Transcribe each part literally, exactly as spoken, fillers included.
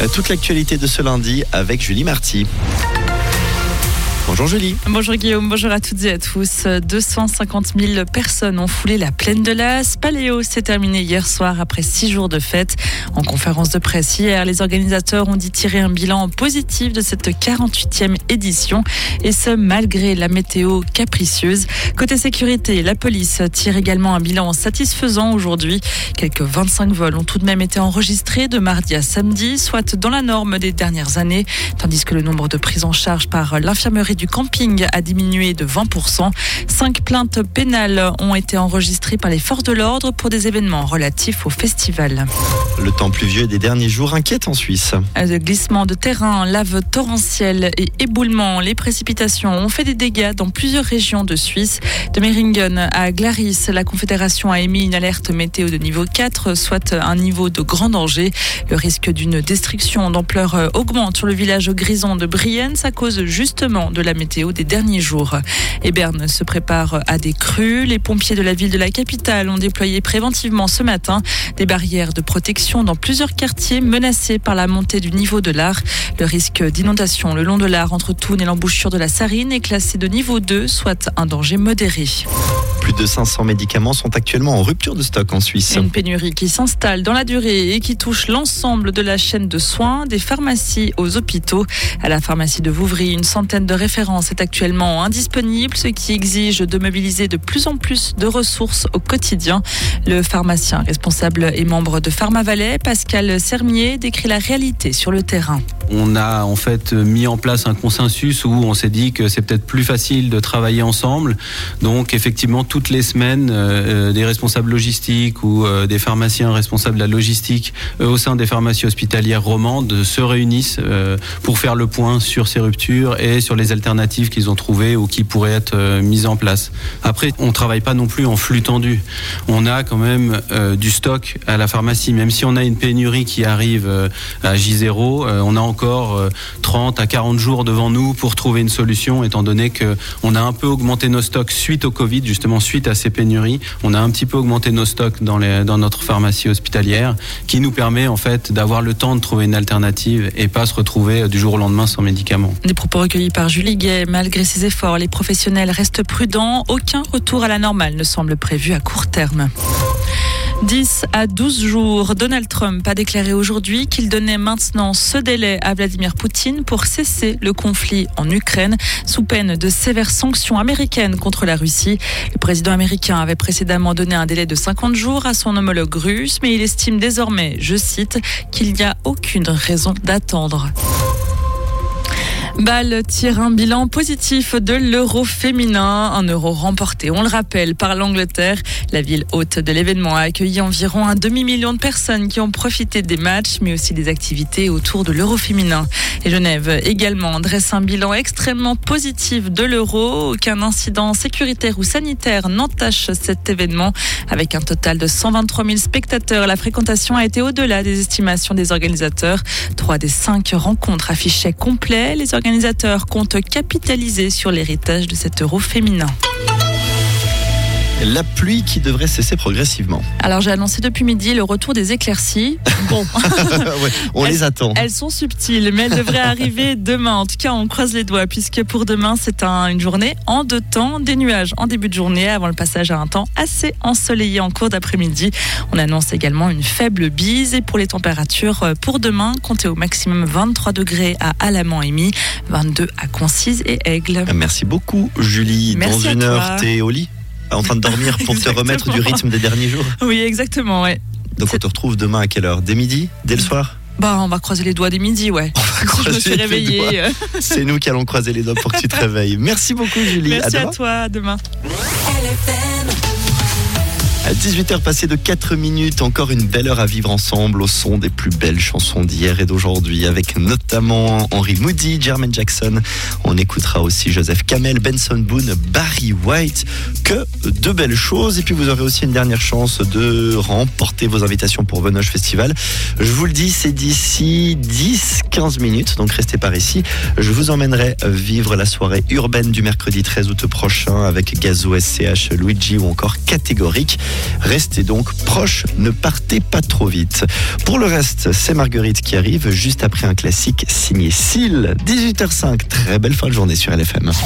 Toute l'actualité de ce lundi avec Julie Marty. Bonjour Julie. Bonjour Guillaume, bonjour à toutes et à tous. deux cent cinquante mille personnes ont foulé la plaine de l'As. Paléo s'est terminé hier soir après six jours de fête. En conférence de presse hier, les organisateurs ont dit tirer un bilan positif de cette quarante-huitième édition, et ce malgré la météo capricieuse. Côté sécurité, la police tire également un bilan satisfaisant aujourd'hui. Quelques vingt-cinq vols ont tout de même été enregistrés de mardi à samedi, soit dans la norme des dernières années, tandis que le nombre de prises en charge par l'infirmerie du camping a diminué de vingt pour cent. Cinq plaintes pénales ont été enregistrées par les forces de l'ordre pour des événements relatifs au festival. Le temps pluvieux des derniers jours inquiète en Suisse. Le glissement de terrain, lave torrentielle et éboulement. Les précipitations ont fait des dégâts dans plusieurs régions de Suisse. De Meiringen à Glaris, la Confédération a émis une alerte météo de niveau quatre, soit un niveau de grand danger. Le risque d'une destruction d'ampleur augmente sur le village grisant de Brienne à cause justement de la météo des derniers jours. Et Berne se prépare à des crues. Les pompiers de la ville de la capitale ont déployé préventivement ce matin des barrières de protection dans plusieurs quartiers menacés par la montée du niveau de l'Ar. Le risque d'inondation le long de l'Ar entre Thun et l'embouchure de la Sarine est classé de niveau deux, soit un danger modéré. Plus de cinq cents médicaments sont actuellement en rupture de stock en Suisse. Une pénurie qui s'installe dans la durée et qui touche l'ensemble de la chaîne de soins, des pharmacies aux hôpitaux. À la pharmacie de Vouvry, une centaine de références est actuellement indisponible, ce qui exige de mobiliser de plus en plus de ressources au quotidien. Le pharmacien responsable et membre de PharmaValais, Pascal Sermier, décrit la réalité sur le terrain. On a en fait mis en place un consensus où on s'est dit que c'est peut-être plus facile de travailler ensemble. Donc effectivement, toutes les semaines, euh, des responsables logistiques ou euh, des pharmaciens responsables de la logistique euh, au sein des pharmacies hospitalières romandes se réunissent euh, pour faire le point sur ces ruptures et sur les alternatives qu'ils ont trouvées ou qui pourraient être euh, mises en place. Après, on ne travaille pas non plus en flux tendu. On a quand même euh, du stock à la pharmacie. Même si on a une pénurie qui arrive euh, à J zéro, euh, on a encore euh, trente à quarante jours devant nous pour trouver une solution, étant donné qu'on a un peu augmenté nos stocks suite au Covid, justement suite à ces pénuries. On a un petit peu augmenté nos stocks dans, les, dans notre pharmacie hospitalière, qui nous permet en fait d'avoir le temps de trouver une alternative et pas se retrouver du jour au lendemain sans médicaments. Des propos recueillis par Julie Gay. Malgré ces efforts, les professionnels restent prudents. Aucun retour à la normale ne semble prévu à court terme. dix à douze jours, Donald Trump a déclaré aujourd'hui qu'il donnait maintenant ce délai à Vladimir Poutine pour cesser le conflit en Ukraine, sous peine de sévères sanctions américaines contre la Russie. Le président américain avait précédemment donné un délai de cinquante jours à son homologue russe, mais il estime désormais, je cite, qu'il n'y a aucune raison d'attendre. Bâle tire un bilan positif de l'Euro féminin, un Euro remporté, on le rappelle, par l'Angleterre. La ville hôte de l'événement a accueilli environ un demi-million de personnes qui ont profité des matchs, mais aussi des activités autour de l'Euro féminin. Et Genève également dresse un bilan extrêmement positif de l'Euro. Aucun incident sécuritaire ou sanitaire n'entache cet événement. Avec un total de cent vingt-trois mille spectateurs, la fréquentation a été au-delà des estimations des organisateurs. Trois des cinq rencontres affichaient complet. Les organisateurs comptent capitaliser sur l'héritage de cet Euro féminin. La pluie qui devrait cesser progressivement. Alors j'ai annoncé depuis midi le retour des éclaircies. Bon, ouais, on elles, les attend. Elles sont subtiles, mais elles devraient arriver demain. En tout cas, on croise les doigts, puisque pour demain, c'est un, une journée en deux temps. Des nuages en début de journée, avant le passage à un temps assez ensoleillé en cours d'après-midi. On annonce également une faible bise. Et pour les températures, pour demain, comptez au maximum vingt-trois degrés à Alamand-Émy, vingt-deux à Concise et Aigle. Merci beaucoup, Julie. Merci Dans une heure, toi. t'es au lit, en train de dormir pour te remettre du rythme des derniers jours. Oui, exactement, ouais. Donc c'est... on te retrouve demain à quelle heure? Dès midi? Dès le soir? Bah, on va croiser les doigts dès midi, ouais. On va croiser Je me suis les réveillée. doigts. C'est nous qui allons croiser les doigts pour que tu te réveilles. Merci beaucoup, Julie. Merci à, à toi, à demain. À dix-huit heures passées de quatre minutes, encore une belle heure à vivre ensemble au son des plus belles chansons d'hier et d'aujourd'hui, avec notamment Henry Moody, Jermaine Jackson. On écoutera aussi Joseph Kamel, Benson Boone, Barry White. Que de belles choses. Et puis vous aurez aussi une dernière chance de remporter vos invitations pour Venoge Festival. Je vous le dis, c'est d'ici dix à quinze minutes, donc restez par ici. Je vous emmènerai vivre la soirée urbaine du mercredi treize août prochain avec Gazo, S C H, Luigi ou encore Catégorique. Restez donc proches, ne partez pas trop vite. Pour le reste, c'est Marguerite qui arrive juste après un classique signé Seal. dix-huit heures cinq, très belle fin de journée sur L F M.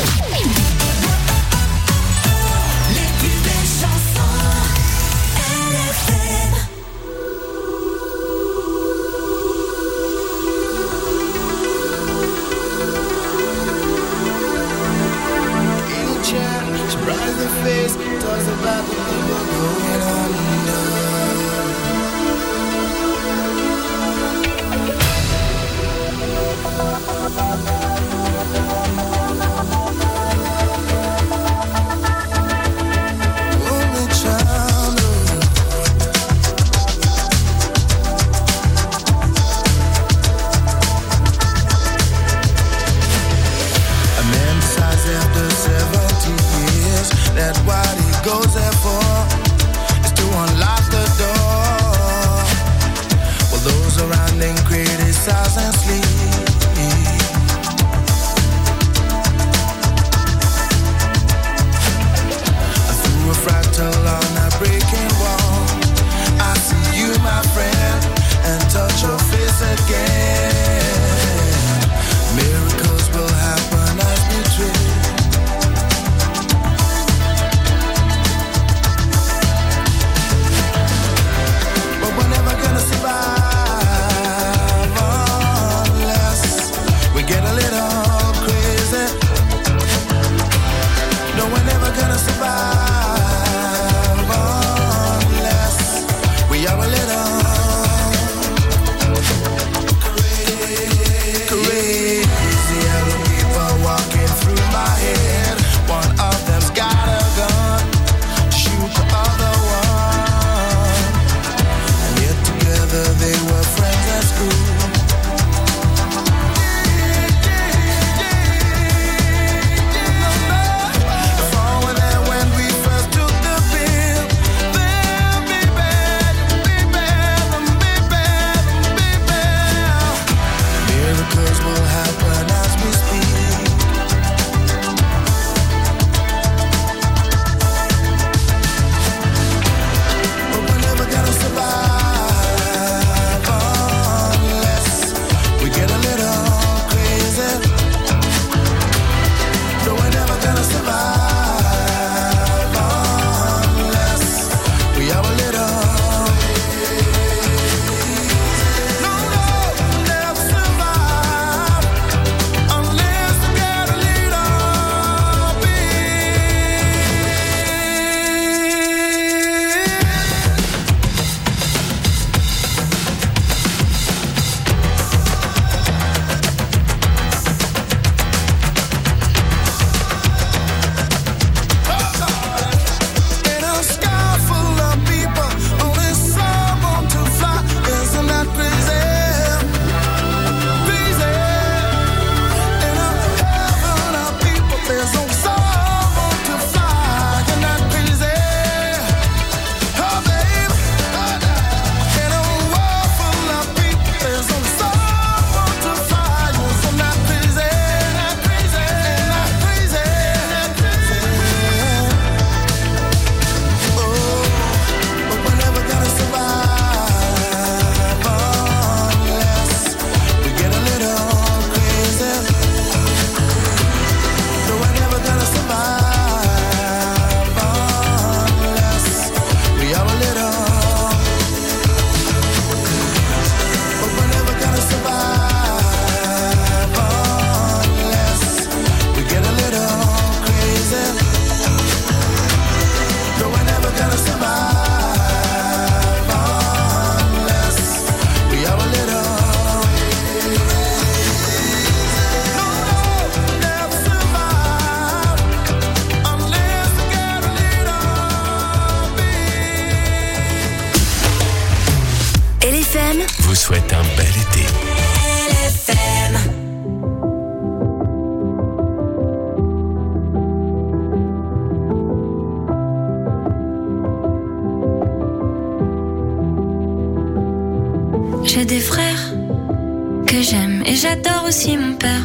vous souhaite un bel été. L F M. J'ai des frères que j'aime et j'adore aussi mon père.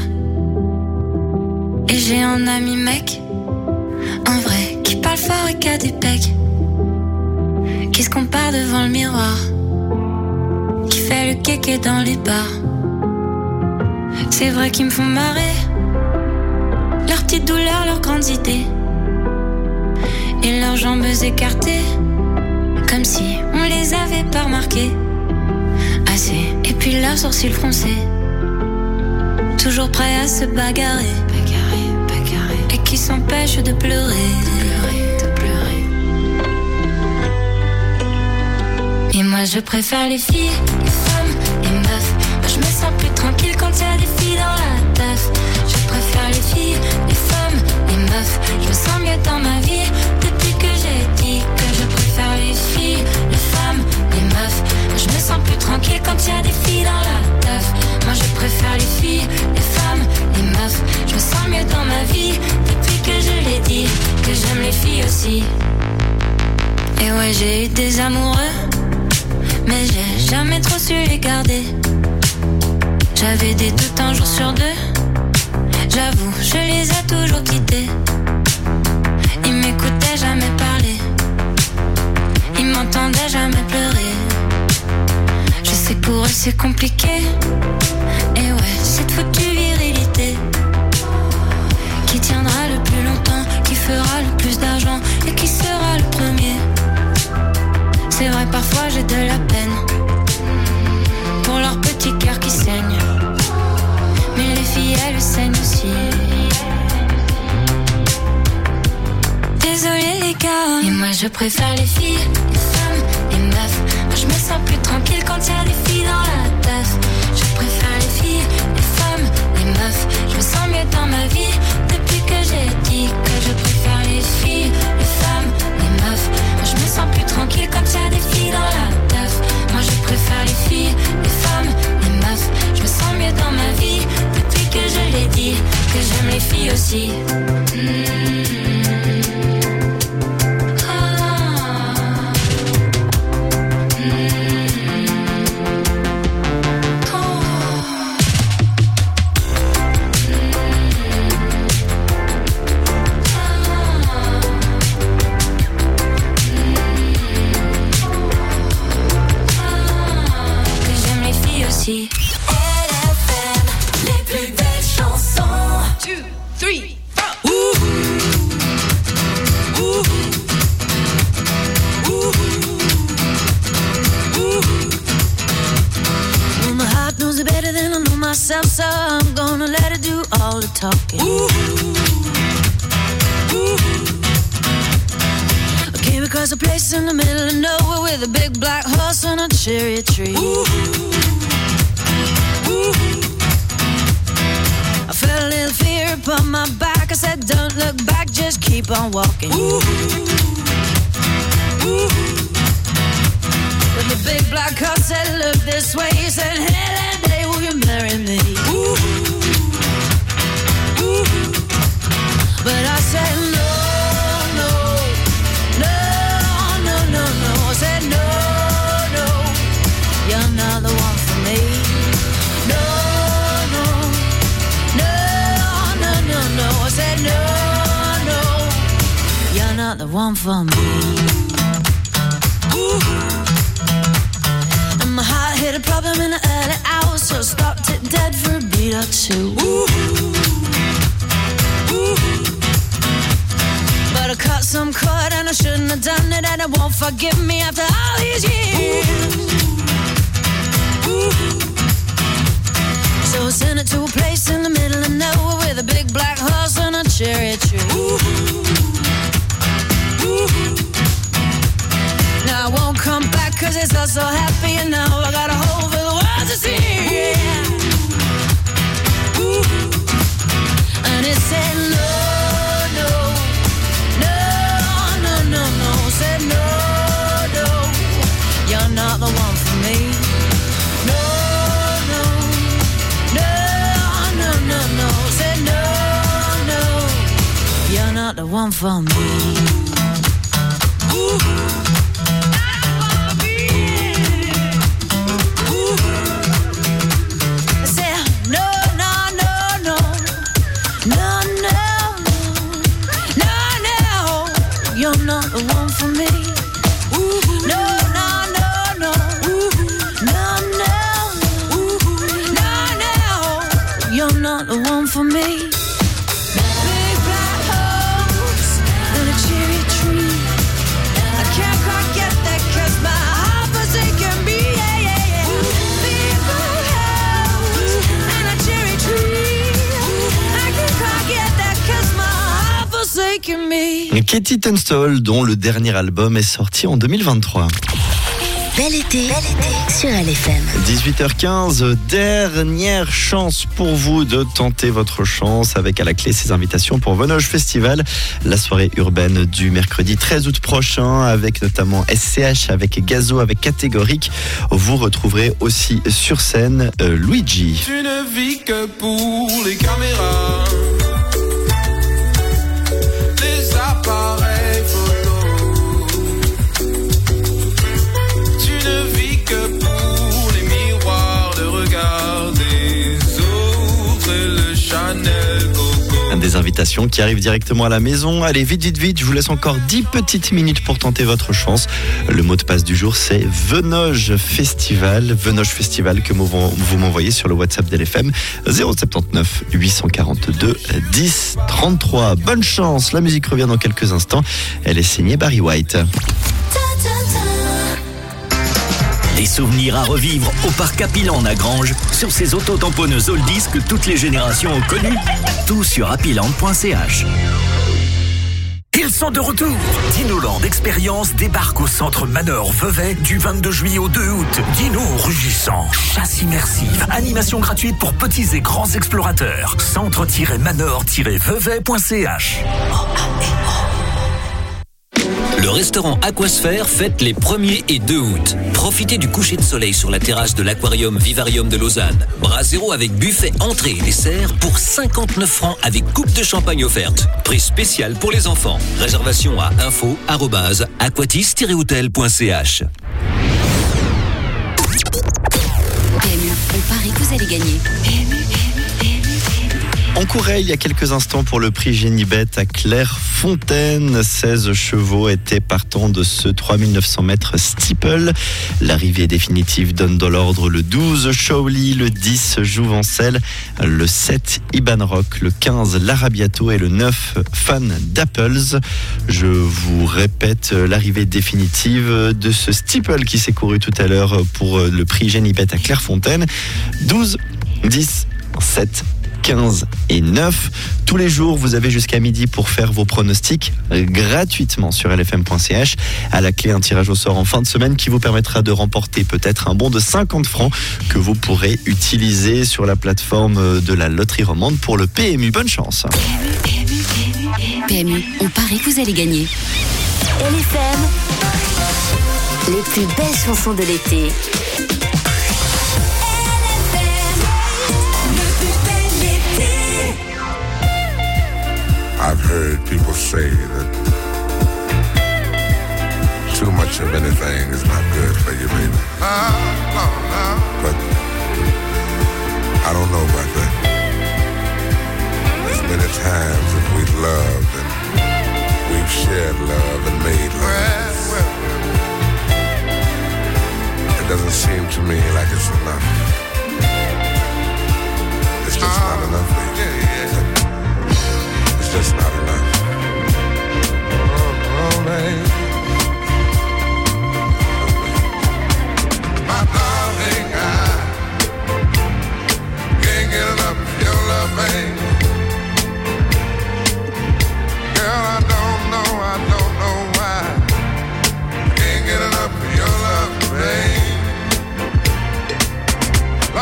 Et j'ai un ami mec, un vrai, qui parle fort et qui a des pecs. qui se compare devant le miroir, qui fait le kéké dans les bars. C'est vrai qu'ils me font marrer, leurs petites douleurs, leurs grandes idées, et leurs jambes écartées, comme si on les avait pas remarquées assez. Et puis leurs sourcils froncés, toujours prêts à se bagarrer, bagarrer, bagarrer, et qui s'empêchent de pleurer, de pleurer, de pleurer. Et moi je préfère les filles, les femmes, les meufs. Moi je me sens plus tranquille quand y a des filles dans la teuf. Je préfère les filles, les femmes, les meufs. Je me sens mieux dans ma vie depuis que j'ai dit que je préfère les filles, les femmes, les meufs. Moi je me sens plus tranquille quand y a des filles dans la teuf. Moi je préfère les filles, les femmes, les meufs. Je me sens mieux dans ma vie depuis que je l'ai dit que j'aime les filles aussi. Et ouais, j'ai eu des amoureux, mais j'ai jamais trop su les garder. J'avais des doutes un jour sur deux, j'avoue, je les ai toujours quittés. Ils m'écoutaient jamais parler, ils m'entendaient jamais pleurer. Je sais que pour eux c'est compliqué, et ouais, cette foutue virilité qui tiendra le plus longtemps, qui fera le plus d'argent et qui sera le premier. C'est vrai, parfois j'ai de la peine pour leur petit cœur qui saigne, mais les filles elles saignent aussi. Désolée les gars, et moi je préfère les filles, les femmes, les meufs. Moi je me sens plus tranquille quand y a des filles dans la teuf. Je préfère les filles, les femmes, les meufs. Je me sens mieux dans ma vie depuis que j'ai dit que je préfère les filles, les femmes, les meufs. Moi je me sens plus tranquille quand y a des filles dans la teuf. Moi je préfère les filles, les femmes, les meufs. Je me sens mieux dans ma vie depuis que je l'ai dit que j'aime les filles aussi. Mmh. So I'm gonna let her do all the talking. Ooh, ooh. I came across a place in the middle of nowhere with a big black horse and a cherry tree. Ooh, ooh. I felt a little fear upon my back. I said, don't look back, just keep on walking. Ooh, ooh. But the big black horse said, look this way. He said, hey, that day will you marry me? Ooh, ooh. But I said, no, no, no, no, no, no. I said, no, no, you're not the one for me. No, no, no, no, no, no. I said, no, no, you're not the one for me. Ooh. My heart hit a problem in the early hours, so I stopped it dead for a beat or two. Ooh, ooh. But I cut some cord and I shouldn't have done it, and it won't forgive me after all these years. Ooh. So I sent it to a place in the middle of nowhere with a big black horse and a cherry tree. Ooh, ooh. Now I won't come back cause it's all so happy, and now I got a hole for the world to see. Yeah. Ooh. And it said no, no, no, no, no, no. Said no, no, you're not the one for me. No, no, no, no, no, no. Said no, no, you're not the one for me. Ooh. You're not the one for me. Ooh, no, Katie Tunstall, dont le dernier album est sorti en deux mille vingt-trois. Bel été, bel été sur L F M. dix-huit heures quinze, dernière chance pour vous de tenter votre chance avec à la clé ces invitations pour Venoge Festival, la soirée urbaine du mercredi treize août prochain avec notamment S C H, avec Gazo, avec Catégorique. Vous retrouverez aussi sur scène euh, Luigi. Tu ne vis que pour les caméras, les appareils photos. Que pour les miroirs, le regard des autres et le Chanel Coco. Des invitations qui arrivent directement à la maison. Allez, vite, vite, vite, je vous laisse encore dix petites minutes pour tenter votre chance. Le mot de passe du jour, c'est Venoge Festival. Venoge Festival que vous m'envoyez sur le WhatsApp d'L F M zéro sept neuf huit cent quarante-deux dix trente-trois. Bonne chance, la musique revient dans quelques instants. Elle est signée Barry White. Des souvenirs à revivre au parc Happyland à Granges sur ces autotamponneuses oldies que toutes les générations ont connues. Tout sur happyland point c h. Ils sont de retour. Dinoland Expérience débarque au centre Manor Vevey du vingt-deux juillet au deux août. Dino rugissant, chasse immersive, animation gratuite pour petits et grands explorateurs. centre manor vevey point c h. Le restaurant Aquasphère fête les premier et deux août. Profitez du coucher de soleil sur la terrasse de l'aquarium Vivarium de Lausanne. Bras zéro avec buffet, entrée et dessert pour cinquante-neuf francs avec coupe de champagne offerte. Prix spécial pour les enfants. Réservation à info arobase aquatis tiret hôtel point c h. P M U, on parie que vous allez gagner. P M U, P M U, P M U. On courait il y a quelques instants pour le prix Génibet à Clairefontaine. seize chevaux étaient partants de ce trois mille neuf cents mètres steeple. L'arrivée définitive donne dans l'ordre le douze Shaoli, le dix Jouvencel, le sept Iban Rock, le quinze l'Arabiato et le neuf Fan d'Apples. Je vous répète l'arrivée définitive de ce steeple qui s'est couru tout à l'heure pour le prix Génibet à Clairefontaine. douze, dix, sept, quinze et neuf. Tous les jours, vous avez jusqu'à midi pour faire vos pronostics gratuitement sur L F M point C H. À la clé, un tirage au sort en fin de semaine qui vous permettra de remporter peut-être un bon de cinquante francs que vous pourrez utiliser sur la plateforme de la loterie romande pour le P M U. Bonne chance. P M U, on parie que vous allez gagner. L F M, les plus belles chansons de l'été. I've heard people say that too much of anything is not good for you, baby. But I don't know about that. There's many times that we've loved and we've shared love and made love. It doesn't seem to me like it's enough. It's just not enough, baby. It's just not enough. Oh, oh, baby. My darling, I can't get enough of your love, baby. Girl, I don't know, I don't know why. Can't get enough of your love, baby.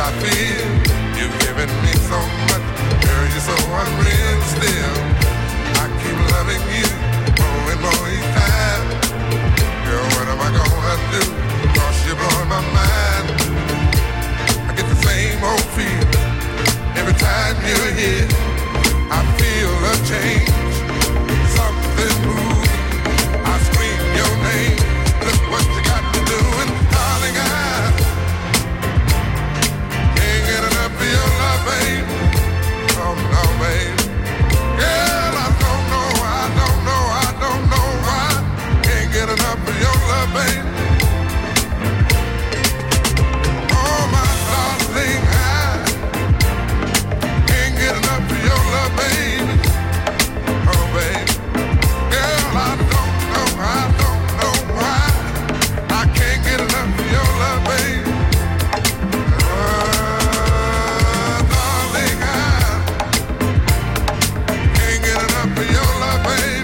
I feel. You've given me so much, girl, you're so unreal still. I keep loving you more and more each time. Girl, what am I gonna do? Cause you're blowing my mind. I get the same old feeling every time you're here. I feel a change, something moving. I scream your name. Look what you got me doing, darling. I can't get enough of your love, babe. Oh no, babe. Girl, I don't know, I don't know, I don't know why. Can't get enough of your love, babe. Oh my darling, I can't get enough of your love, babe. Oh babe. Girl, I don't know, I don't know why. I can't get enough of your love, babe. Oh, darling, I can't get enough of your love, babe.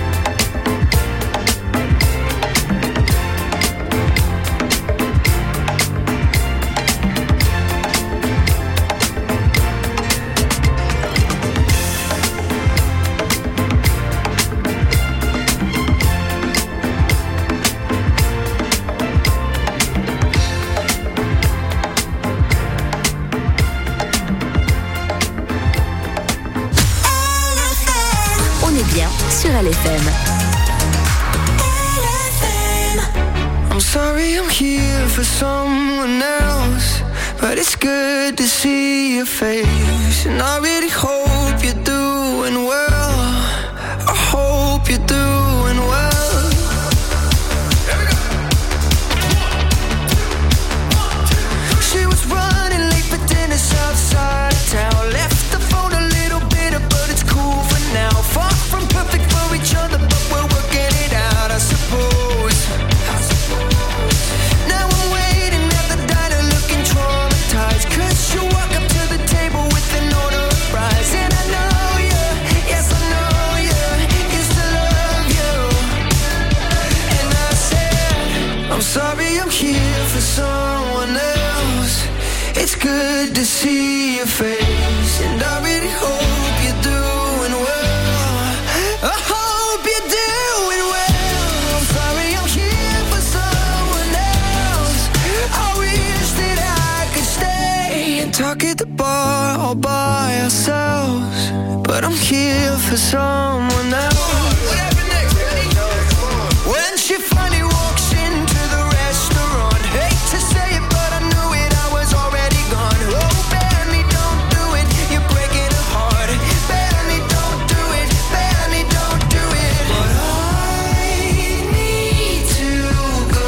On est bien sur L F M. I'm sorry I'm here for someone else, but it's good to see your face. And I really hope you're doing well. I hope you're doing well. She was running late for dinner outside of town. Left the phone a little bitter, but it's cool for now. Far from perfect for each other, but we're working it out, I suppose. Now I'm waiting at the diner looking traumatized, cause you walk up to the table with an order of fries. And I know you, yes I know you, used to love you. And I said, I'm sorry I'm here for someone else. It's good to see your face, and I really hope you're doing well. I hope you're doing well. I'm sorry I'm here for someone else. I wish that I could stay and talk at the bar all by ourselves, but I'm here for someone else. When she finally walks into the restaurant, hate to say it, but I knew it, I was already gone. Oh, Benny, don't do it, you're breaking a heart. Benny, don't do it, Benny, don't do it. But I need to go.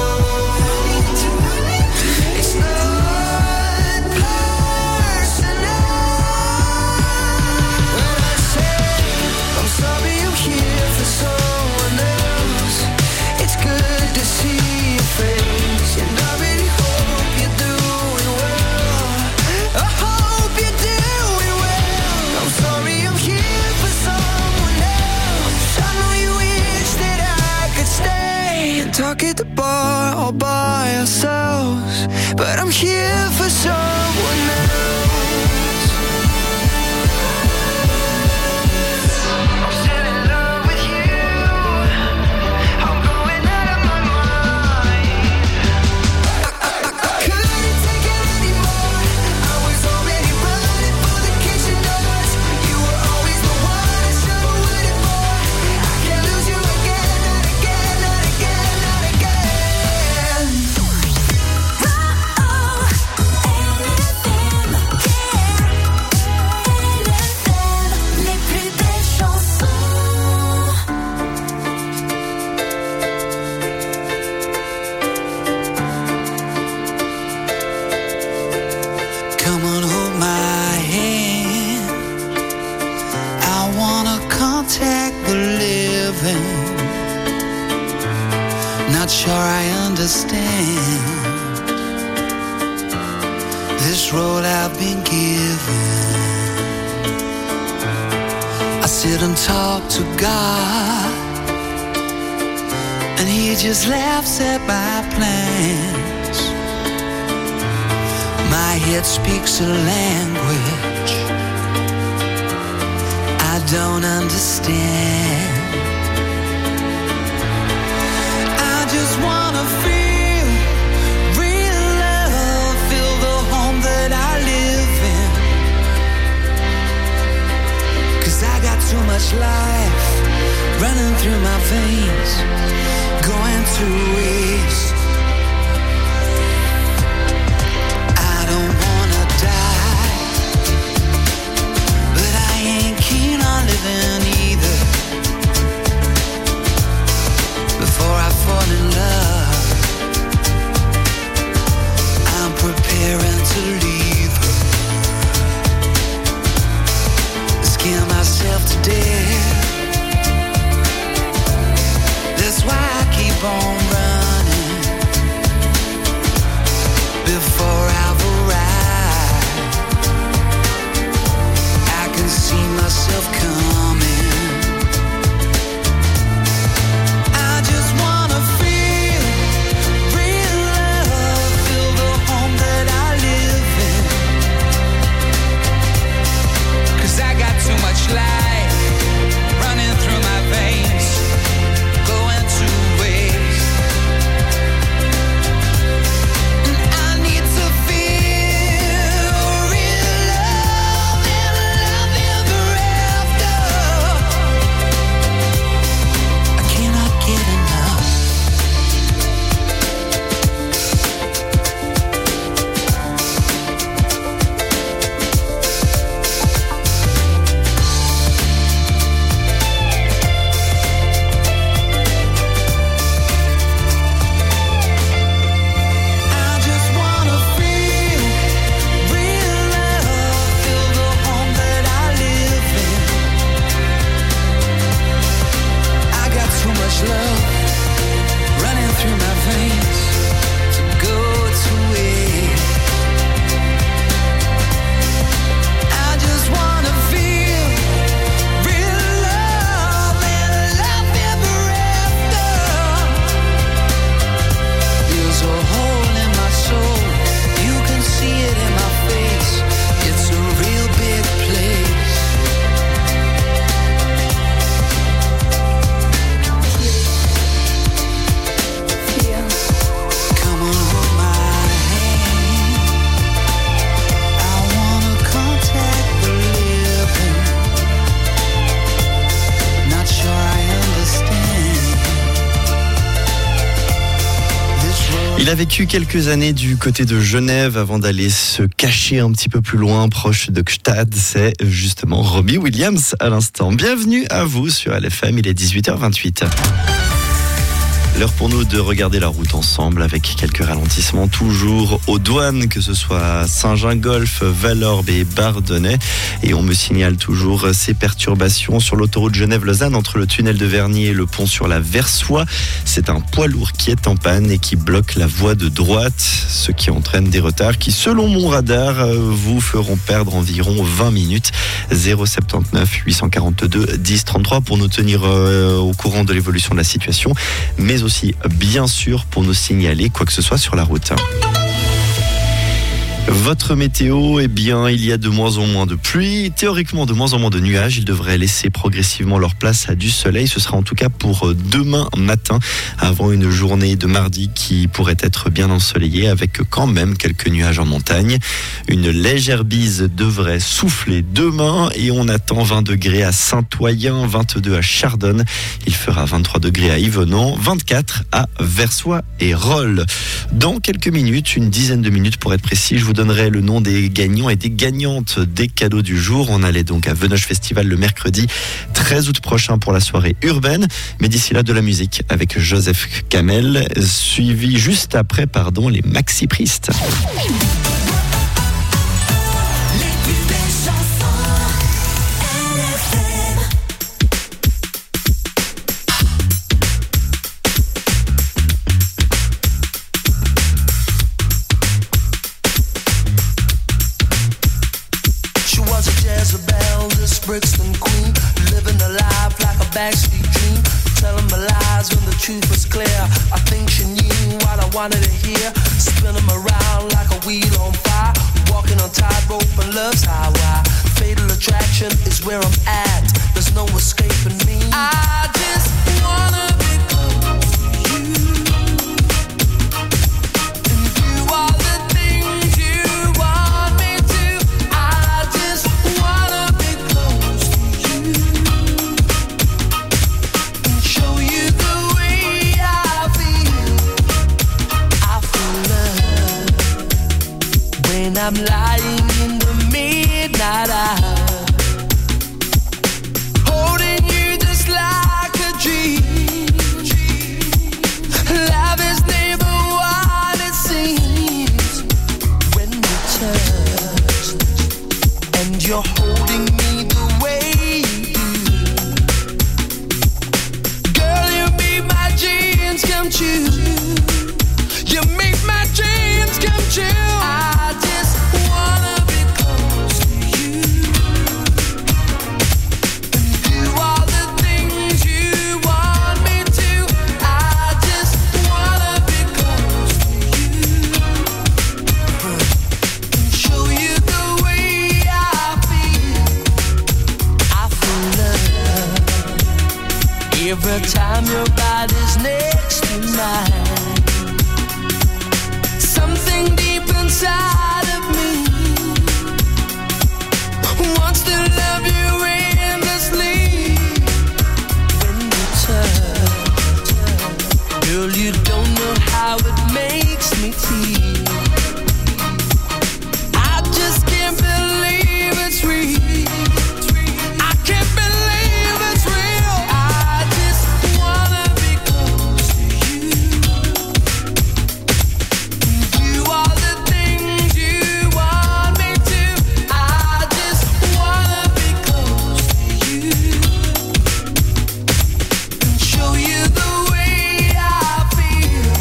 It's not personal. When I say I'm sorry I'm here for someone else, it's good to see your face, and I really hope you're doing well. I hope you're doing well. I'm sorry I'm here for someone else. I know you wish that I could stay and talk at the bar all by ourselves, but I'm here for someone else. I'm still in love with you. I'm going out of my mind. I couldn't take it anymore. I was already running for the kitchen doors. You were always the one I should have waited for. I can't lose you again, not again, not again, not again. Oh, oh, L F M, yeah. L F M, les plus belles chansons. Come on, hold my hand. I wanna contact the living. Not sure I understand this road I've been given. I sit and talk to God, and He just laughs at my plans. My head speaks a language I don't understand. I just wanna feel real love, feel the home that I live in. 'Cause I got too much life running through my veins, going to waste. I don't wanna die, but I ain't keen on living either. Before I fall in love, I'm preparing to leave her. Scare myself to death. That's why I keep on running before I've arrived. I can see myself coming. I just wanna feel real love, feel the home that I live in. 'Cause I got too much life running through my veins, going to waste. And I need to feel real love and love ever after. I cannot get enough. I just wanna feel real love, feel the home that I live in. I got too much love running through my veins to go to waste. I just wanna feel real love and love ever after. There's a hole in my soul, you can see it in my face. It's a real big place. Come on, hold my hand. I wanna contact the living. Not sure I understand this road. Il a vécu quelques années du côté de Genève avant d'aller se cacher un petit peu plus loin, proche de Gstaad. C'est justement Robbie Williams à l'instant. Bienvenue à vous sur L F M, il est dix-huit heures vingt-huit. L'heure pour nous de regarder la route ensemble avec quelques ralentissements toujours aux douanes, que ce soit Saint-Gingolph, Valorbe et Bardonnay. Et on me signale toujours ces perturbations sur l'autoroute Genève-Lausanne entre le tunnel de Vernier et le pont sur la Versoix. C'est un poids lourd qui est en panne et qui bloque la voie de droite, ce qui entraîne des retards qui, selon mon radar, vous feront perdre environ vingt minutes. zéro soixante-neuf huit cent quarante-deux dix trente-trois pour nous tenir euh, au courant de l'évolution de la situation, mais aussi bien sûr pour nous signaler quoi que ce soit sur la route. Votre météo, eh bien, il y a de moins en moins de pluie, théoriquement de moins en moins de nuages. Ils devraient laisser progressivement leur place à du soleil. Ce sera en tout cas pour demain matin, avant une journée de mardi qui pourrait être bien ensoleillée avec quand même quelques nuages en montagne. Une légère bise devrait souffler demain et on attend vingt degrés à Saint-Oyen, vingt-deux à Chardonne. Il fera vingt-trois degrés à Yvenan, vingt-quatre à Versoix et Rolle. Dans quelques minutes, une dizaine de minutes pour être précis, je vous donnerai le nom des gagnants et des gagnantes des cadeaux du jour. On allait donc à Venoge Festival le mercredi treize août prochain pour la soirée urbaine. Mais d'ici là, de la musique avec Joseph Kamel, suivi juste après, pardon, les Maxi Priest. Brixton queen, living a life like a backstreet dream, telling my lies when the truth was clear. I think she knew what I wanted to hear, spin them around like a wheel on fire. Walking on tightrope and love's highway. Fatal attraction is where I'm at. There's no escaping me. I just wanna be close to you and do all the things you want me to. I just wanna be close to you and show you the way I feel. I feel love when I'm lying in the midnight hour, holding you just like a dream. Love is never what it seems when we touch, and you're holding me the way you do. Girl, you make my dreams come true. You make my dreams come true. I just wanna be close to you and do all the things you want me to. I just wanna be close to you and show you the way I feel. I feel love every time your body's next to mine. Something deep inside of me wants to love you endlessly. When you touch, girl, you don't know how it makes me feel. I just can't believe it's real. I can't believe it's real. I just wanna be close to you. Do all the things you want me to. I just wanna be close to you and show you the way I feel.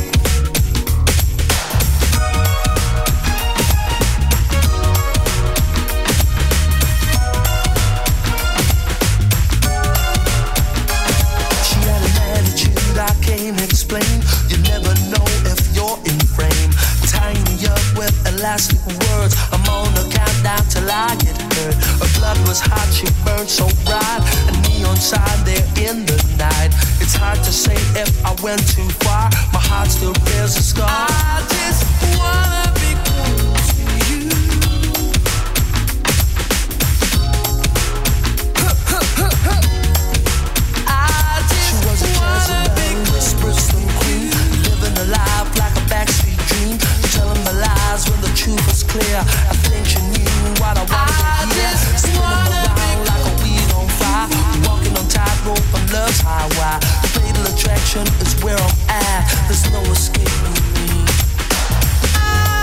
She had an attitude I can't explain. You never know if you're in frame. Tying me up with elastic words. I'm on a countdown till I get hurt. Her blood was hot, she burned so bright. A neon sign there in the night. It's hard to say if I went too far. My heart still bears a scar. I just wanna be close to you. I just she was a Jezebel, a Bristol queen, living a life like a backstreet dream, telling the lies when the truth was clear. I think she knew what I wanted I to hear. Spinning around like a weed on fire, walking on tightrope on love's highway. Fatal attraction is where I'm at. There's no escaping me. I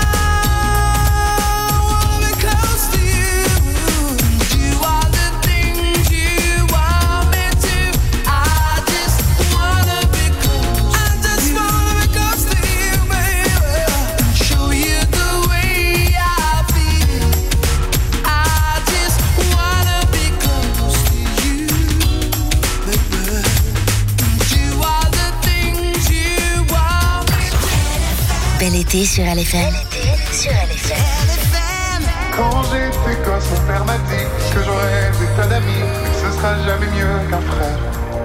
wanna be close to you. Do all the things you want me to. I just wanna be close. I just wanna be close to you, baby. Show you the way I feel. I just wanna be close to you, baby. Do all the things you want me to. Bel été sur L F M. Quand j'étais gosse, mon père m'a dit que j'aurais des tas d'amis, mais que ce sera jamais mieux qu'un frère.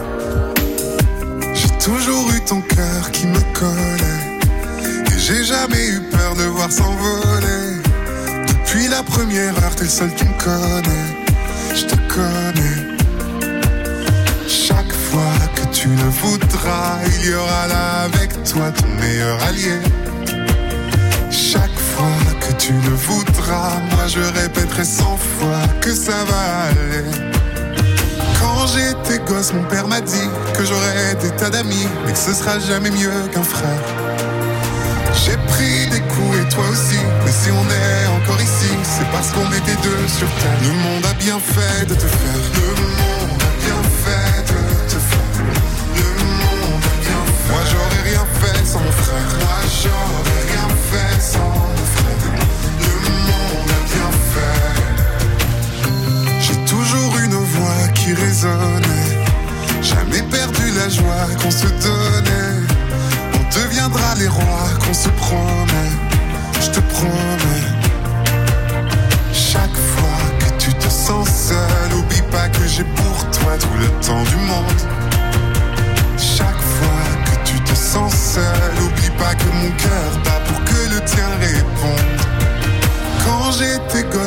J'ai toujours eu ton cœur qui me collait, et j'ai jamais eu peur de voir s'envoler. Depuis la première heure, t'es le seul qui me connaît, je te connais. Chaque fois que tu le voudras, il y aura là avec toi ton meilleur allié. Chaque fois que tu le voudras, moi je répéterai cent fois que ça va aller. Quand j'étais gosse, mon père m'a dit que j'aurais des tas d'amis, mais que ce sera jamais mieux qu'un frère. J'ai pris des coups et toi aussi, mais si on est encore ici, c'est parce qu'on était deux sur terre. Le monde a bien fait de te faire. Le monde a bien fait de te faire. Le monde a bien fait. Moi j'aurais rien fait sans mon frère. Moi j'aurais rien fait sans mon frère. Le monde a bien fait. J'ai toujours une voix qui résonnait. Jamais perdu la joie qu'on se donnait. On deviendra les rois qu'on se promet. Je te promets.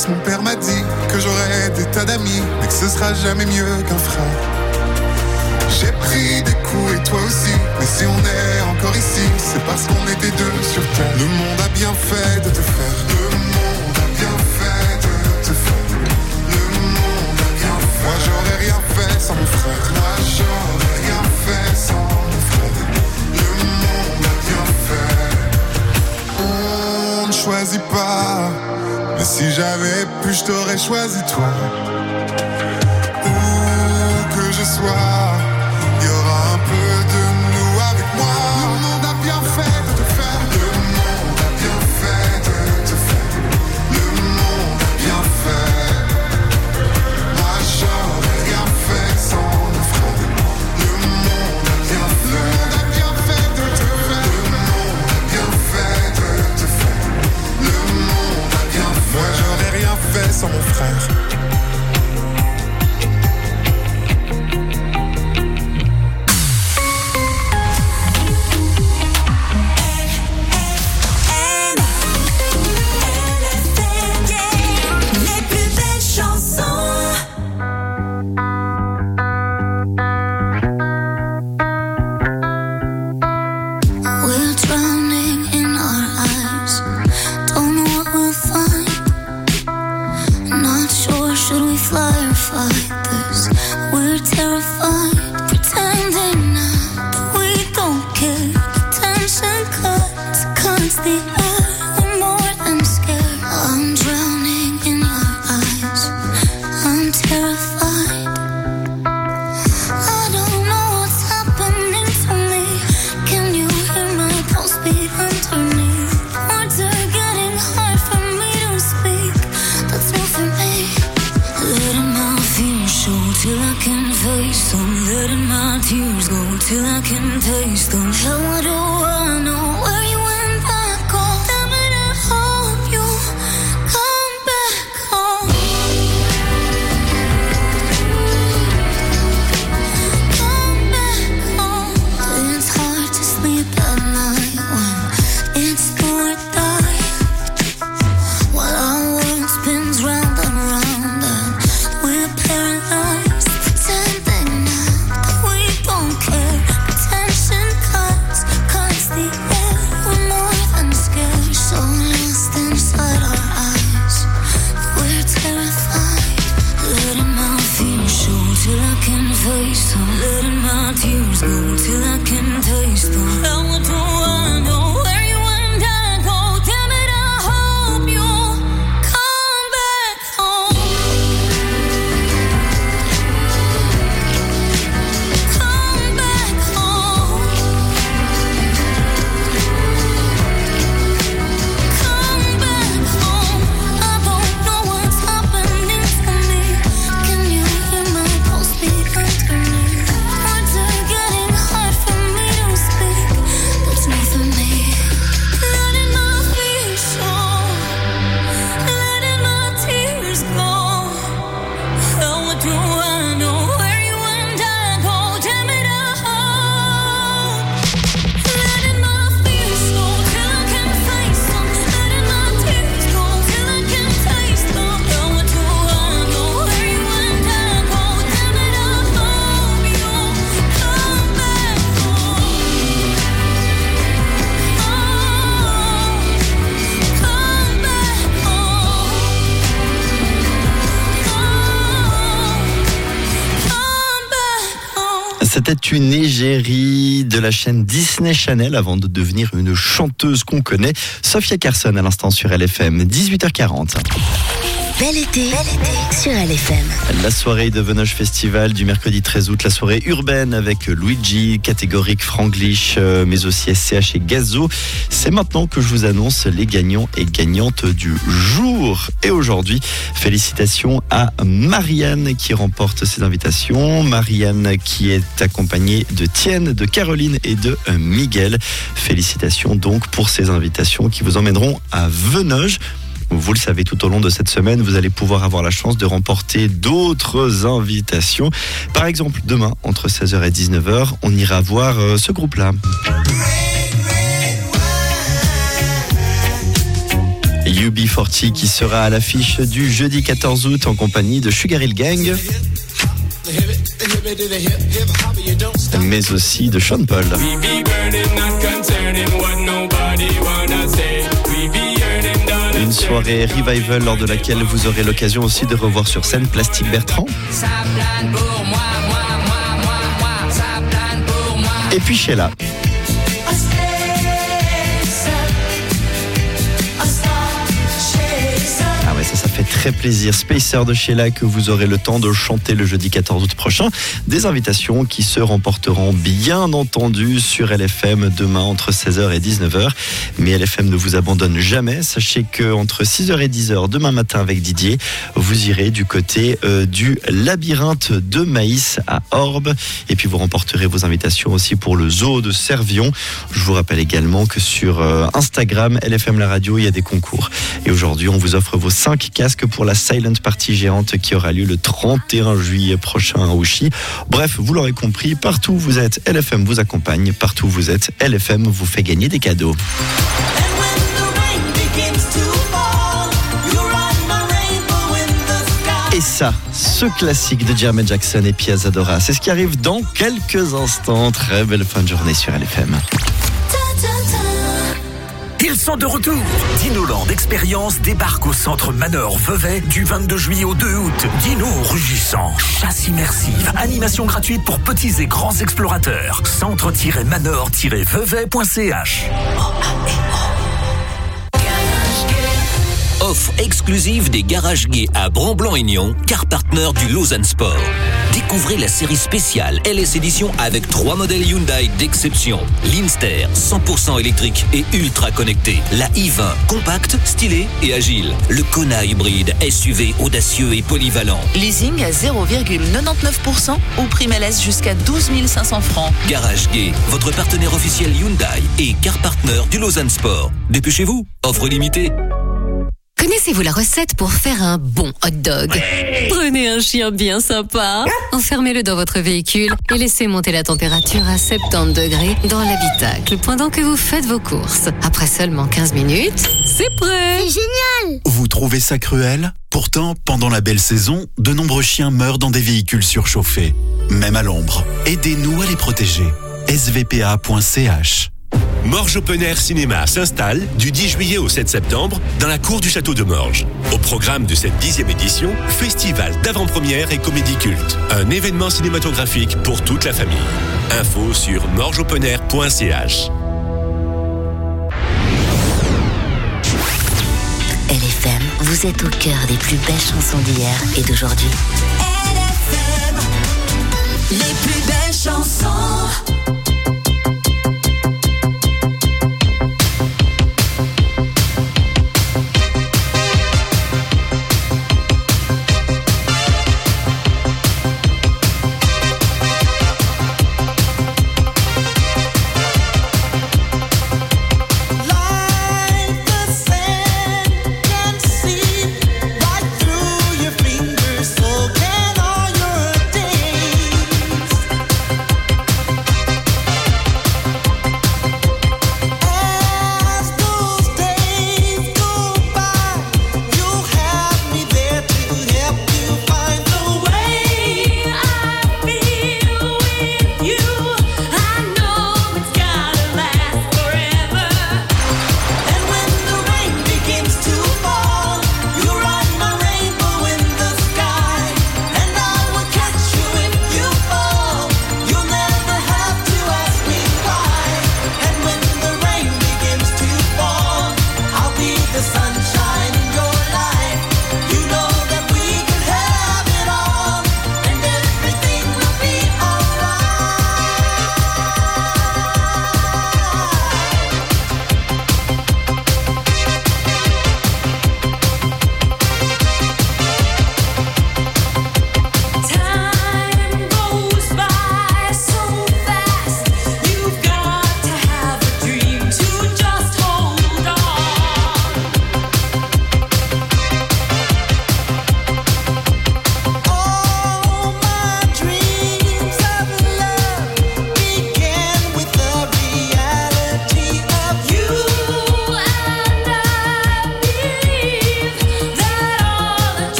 place, mon père m'a dit que j'aurais des tas d'amis, mais que ce sera jamais mieux qu'un frère. J'ai pris des coups et toi aussi, mais si on est encore ici, c'est parce qu'on était deux sur terre. Le monde a bien fait de te faire. Le monde a bien fait de te faire. Le monde a bien fait. Moi j'aurais rien fait sans mon frère. Moi j'aurais rien fait sans mon frère. Le monde a bien fait. On ne choisit pas, mais si j'avais pu, je t'aurais choisi toi. Où que je sois, il y aura un peu de nous avec moi. Le monde a bien fait de te faire. Le monde a bien fait de te faire. Le monde a bien fait. Moi j'aurais rien fait sans nos frères. Le monde a bien fait. Le monde a bien fait de te faire. Le monde a bien fait de te faire. Le monde a bien fait. Moi j'aurais rien fait sans mon frère. C'était une égérie de la chaîne Disney Channel avant de devenir une chanteuse qu'on connaît. Sophia Carson à l'instant sur L F M, dix-huit heures quarante. Bel été, bel été sur L F M. La soirée de Venoge Festival du mercredi treize août, la soirée urbaine avec Luigi, Catégorique, Franglish, mais aussi S C H et Gazo. C'est maintenant que je vous annonce les gagnants et gagnantes du jour. Et aujourd'hui, félicitations à Marianne qui remporte ces invitations. Marianne qui est accompagnée de Tienne, de Caroline et de Miguel. Félicitations donc pour ces invitations qui vous emmèneront à Venoge. Vous le savez, tout au long de cette semaine, vous allez pouvoir avoir la chance de remporter d'autres invitations. Par exemple, demain, entre seize heures et dix-neuf heures, on ira voir euh, ce groupe-là. U B quarante qui sera à l'affiche du jeudi quatorze août en compagnie de Sugar Hill Gang, mais aussi de Sean Paul. Une soirée revival lors de laquelle vous aurez l'occasion aussi de revoir sur scène Plastique Bertrand. Et puis Sheila. Ah ouais, ça, ça fait très plaisir. Spacer de Sheila que vous aurez le temps de chanter le jeudi quatorze août prochain. Des invitations qui se remporteront bien entendu sur L F M demain entre seize heures et dix-neuf heures. Mais L F M ne vous abandonne jamais. Sachez que entre six heures et dix heures demain matin avec Didier, vous irez du côté euh, du labyrinthe de maïs à Orbe. Et puis vous remporterez vos invitations aussi pour le zoo de Servion. Je vous rappelle également que sur euh, Instagram, L F M la radio, il y a des concours. Et aujourd'hui, on vous offre vos cinq casques pour la Silent Party géante qui aura lieu le trente et un juillet prochain à Ouchy. Bref, vous l'aurez compris, partout où vous êtes, L F M vous accompagne. Partout où vous êtes, L F M vous fait gagner des cadeaux. Et ça, ce classique de Jermaine Jackson et Pia Zadora, c'est ce qui arrive dans quelques instants. Très belle fin de journée sur L F M. Ils sont de retour. Dinoland Expérience débarque au centre Manor Vevey du vingt-deux juillet au deux août. Dino rugissant, chasse immersive, animation gratuite pour petits et grands explorateurs. centre manor vevey point c h. Offre exclusive des Garages Gays à Bran-Blanc-Aignan, car partenaire du Lausanne Sport. Découvrez la série spéciale L S Edition avec trois modèles Hyundai d'exception. L'Inster, cent pour cent électrique et ultra connecté. La i vingt, compacte, stylée et agile. Le Kona hybride, S U V audacieux et polyvalent. Leasing à zéro virgule quatre-vingt-dix-neuf pour cent ou prime L S jusqu'à douze mille cinq cents francs. Garage Gay, votre partenaire officiel Hyundai et car partner du Lausanne Sport. Dépêchez-vous, offre limitée. Connaissez-vous la recette pour faire un bon hot dog ? Prenez un chien bien sympa, enfermez-le dans votre véhicule et laissez monter la température à soixante-dix degrés dans l'habitacle pendant que vous faites vos courses. Après seulement quinze minutes, c'est prêt. C'est génial. Vous trouvez ça cruel ? Pourtant, pendant la belle saison, de nombreux chiens meurent dans des véhicules surchauffés, même à l'ombre. Aidez-nous à les protéger. s v p a point c h. Morges Open Air Cinéma s'installe du dix juillet au sept septembre dans la cour du château de Morges. Au programme de cette dixième édition, festival d'avant-première et comédie culte. Un événement cinématographique pour toute la famille. Info sur morges open air point c h. L F M, vous êtes au cœur des plus belles chansons d'hier et d'aujourd'hui. L F M, les plus belles chansons. So can all your days.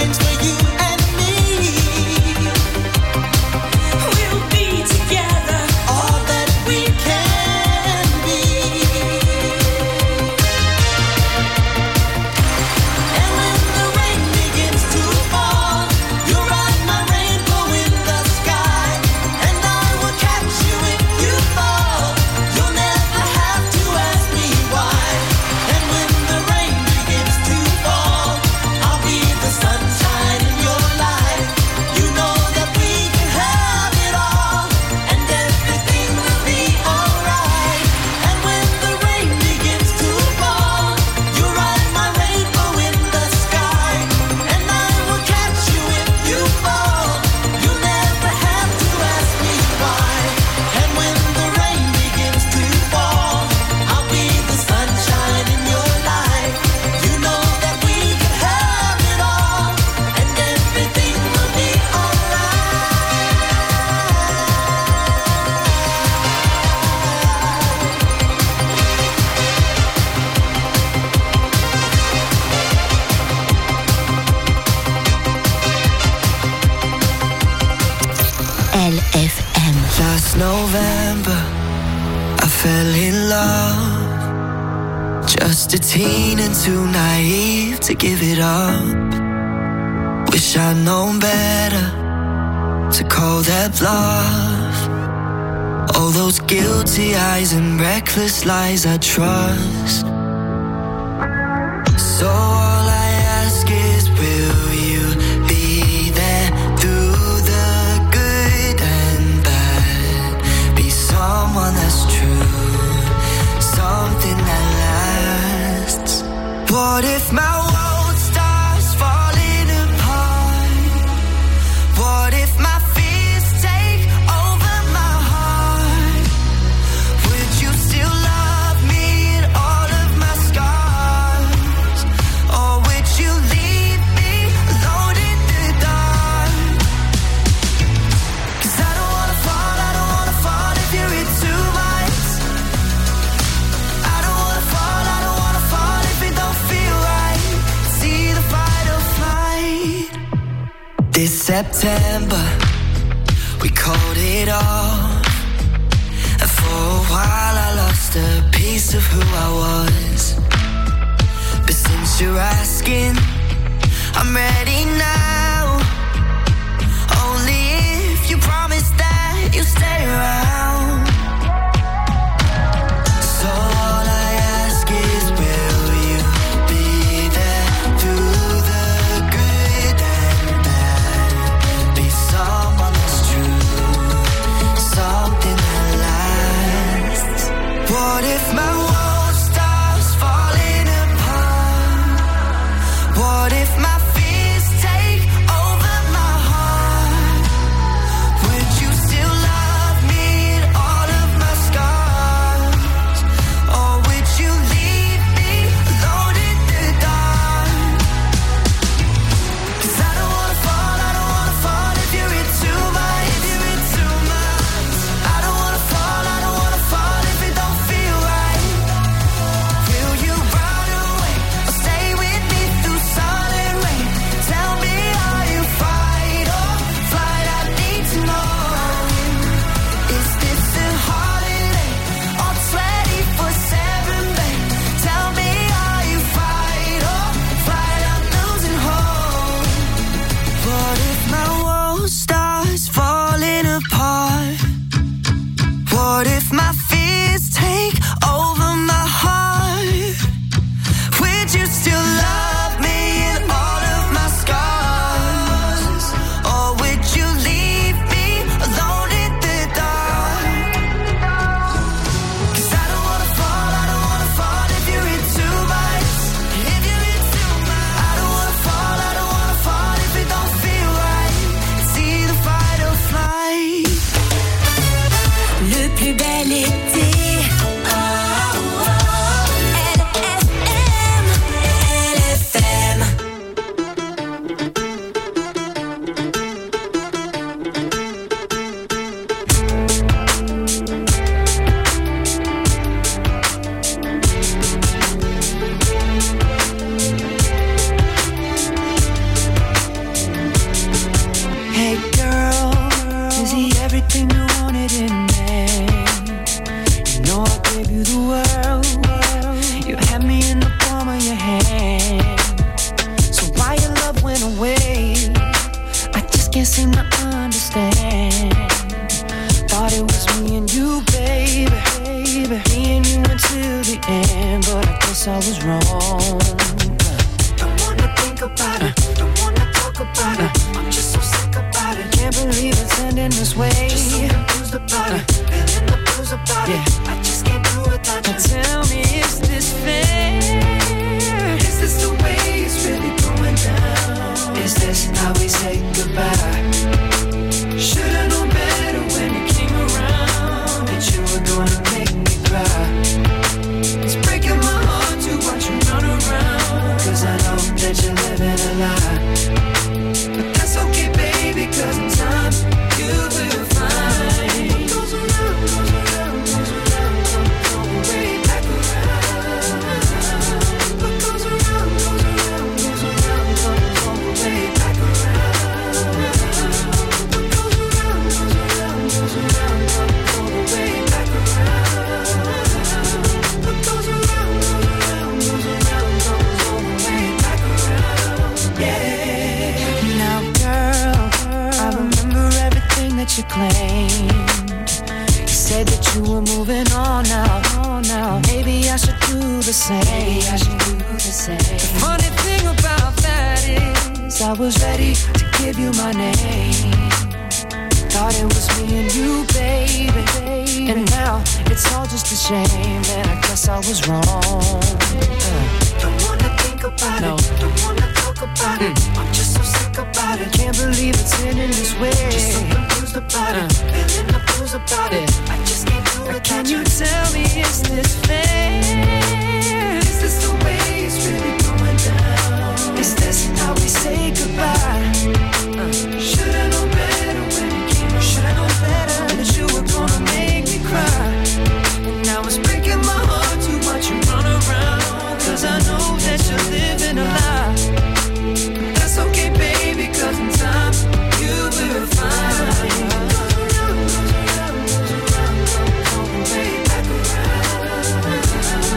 wings for you and me. We'll be together, all that we can be. And when the rain begins to fall, you'll ride my rainbow in the sky, and I will catch you if you fall. You'll never have to ask me why. And when the rain begins to fall, I'll be the sunshine in your life. You know that we can have it all, and everything will be alright. And when the rain begins to fall, you'll ride my rainbow in the sky, and I will catch you if you fall. You'll never have to ask me why. And when the rain begins to fall, I'll be the sunshine in your life. You know that we can have it all, and everything will be L F M. Last November, I fell in love. Just a teen and too naive to give it up. Wish I'd known better to call that bluff. All those guilty eyes and reckless lies I trust. So all I ask is, will you be there through the good and bad? Be someone that's true, something that lasts. What if my world starts falling apart? What if my fears take over my heart? Would you still love me in all of my scars? Or would you leave me alone in the dark? 'Cause I don't wanna fall, I don't wanna fall if you're in too much. I don't wanna fall, I don't wanna fall if it don't feel right. It's either fight or flight. This September, we called it off. And for a while I lost a piece of who I was. But since you're asking, I'm ready now. Only if you promise that you'll stay around. So all I ask is, will you be there through the good and bad? Be someone that's true, something that lasts. What if my world starts falling apart? What if my fears can't seem to understand. Thought it was me and you, baby, baby. Me and you until the end, but I guess I was wrong. Don't wanna think about it, don't wanna talk about it. I'm just so sick about it. Can't believe it's ending this way. Just so confused about it, feeling the blues about it. I just can't do without you. Now tell me, is this fair? Is this the way it's really going down? Is this how we say goodbye? Should've known better when you came around, that you were gonna make me cry. It's breaking my heart to watch you run around, cause I know that you're living a lie. But that's okay, baby, cause in time you will find what goes around, goes around, goes around, goes all the way back around. What goes around, goes around, goes around, goes all the way back around. What goes around, goes around, goes around, goes all the way back around. What goes around, goes around, goes around, goes all the way back around. Yeah. Now, girl, I remember everything that you claimed. You said that you were moving on now. On now. Maybe I should do the same. Maybe I should do the same. The funny thing about that is I was ready to give you my name. Thought it was me and you, baby, baby. And now it's all just a shame, and I guess I was wrong. Uh. Don't wanna think about no. it, don't wanna talk about mm. it. I'm just so sick about it. Can't believe it's ending this way. Just so confused about uh. it, feeling the blues about it. I just can't do it. Can you tell me, is this fair? Is this the way it's really going down? Is this how we say goodbye? Uh. Should've known better when you came around. Should've known better that you were gonna make me cry. And now it's breaking my heart to watch you run around, cause I know that you're living a lie. That's okay, baby, cause in time you will find. Goes around, goes around, goes around, goes all the way back around.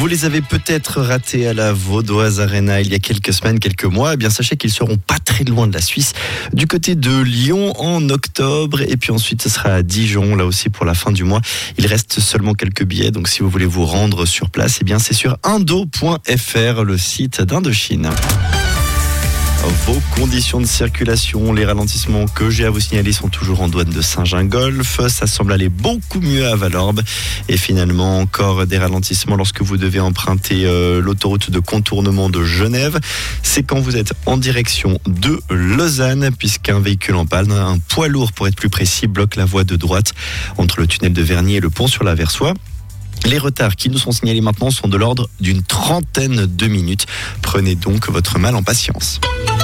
Vous les avez peut-être ratés à la Vaudoise Arena il y a quelques semaines, quelques mois. Eh bien, sachez qu'ils seront pas très loin de la Suisse, du côté de Lyon en octobre. Et puis ensuite, ce sera à Dijon, là aussi pour la fin du mois. Il reste seulement quelques billets. Donc, si vous voulez vous rendre sur place, eh bien, c'est sur indo point f r, le site d'Indochine. Vos conditions de circulation, les ralentissements que j'ai à vous signaler sont toujours en douane de Saint-Gingolph. Ça semble aller beaucoup mieux à Valorbe. Et finalement, encore des ralentissements lorsque vous devez emprunter euh, l'autoroute de contournement de Genève. C'est quand vous êtes en direction de Lausanne, puisqu'un véhicule en panne, un poids lourd pour être plus précis, bloque la voie de droite entre le tunnel de Vernier et le pont sur la Versoix. Les retards qui nous sont signalés maintenant sont de l'ordre d'une trentaine de minutes. Prenez donc votre mal en patience.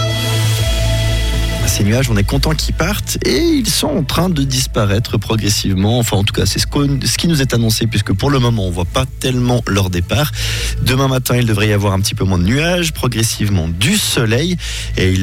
Ces nuages, on est content qu'ils partent et ils sont en train de disparaître progressivement. Enfin, en tout cas, c'est ce, ce qui nous est annoncé, puisque pour le moment, on ne voit pas tellement leur départ. Demain matin, il devrait y avoir un petit peu moins de nuages, progressivement du soleil et il